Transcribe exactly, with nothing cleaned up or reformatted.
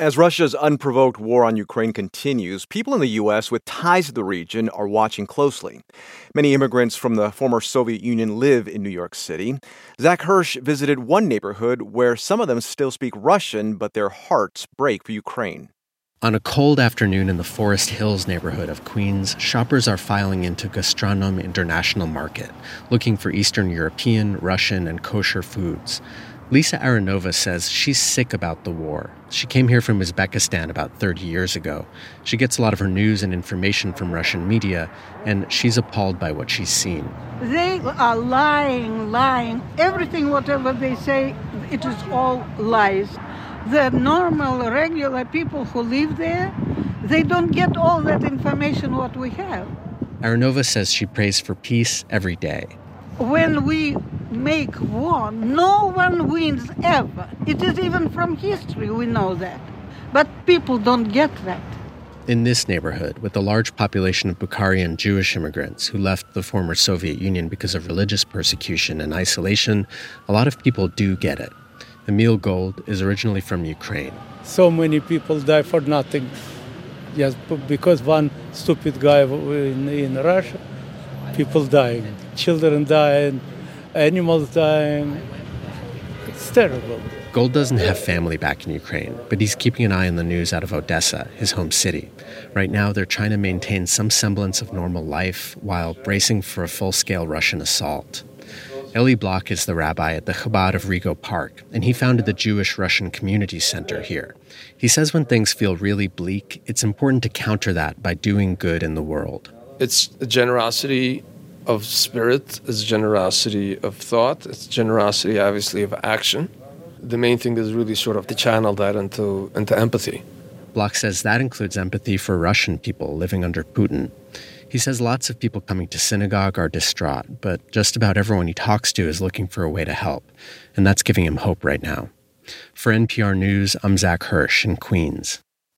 As Russia's unprovoked war on Ukraine continues, people in the U S with ties to the region are watching closely. Many immigrants from the former Soviet Union live in New York City. Zach Hirsch visited one neighborhood where some of them still speak Russian, but their hearts break for Ukraine. On a cold afternoon in the Forest Hills neighborhood of Queens, shoppers are filing into Gastronom International Market, looking for Eastern European, Russian, and kosher foods. Lisa Aronova says she's sick about the war. She came here from Uzbekistan about thirty years ago. She gets a lot of her news and information from Russian media, and she's appalled by what she's seen. They are lying, lying. Everything, whatever they say, it is all lies. The normal, regular people who live there, they don't get all that information what we have. Aronova says she prays for peace every day. When we make war, no one wins ever. It is even from history, we know that. But people don't get that. In this neighborhood, with a large population of Bukharian Jewish immigrants who left the former Soviet Union because of religious persecution and isolation, a lot of people do get it. Emil Gold is originally from Ukraine. So many people die for nothing. Just because one stupid guy in, in Russia, people dying. Children dying, animals dying. It's terrible. Gold doesn't have family back in Ukraine, but he's keeping an eye on the news out of Odessa, his home city. Right now, they're trying to maintain some semblance of normal life while bracing for a full-scale Russian assault. Eli Block is the rabbi at the Chabad of Rego Park, and he founded the Jewish Russian Community Center here. He says when things feel really bleak, it's important to counter that by doing good in the world. It's generosity of spirit, it's generosity of thought, it's generosity, obviously, of action. The main thing is really sort of to channel that into, into empathy. Block says that includes empathy for Russian people living under Putin. He says lots of people coming to synagogue are distraught, but just about everyone he talks to is looking for a way to help, and that's giving him hope right now. For N P R News, I'm Zach Hirsch in Queens.